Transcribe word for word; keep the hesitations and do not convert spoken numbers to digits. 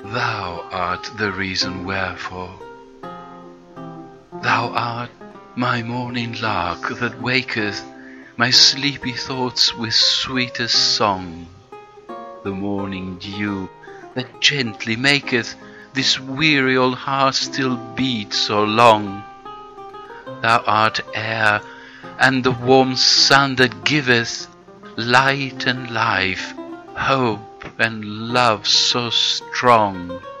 Thou art the reason wherefore. Thou art my morning lark that waketh my sleepy thoughts with sweetest song, the morning dew that gently maketh this weary old heart still beat so long. Thou art air and the warm sun that giveth light and life, hope and love so strong.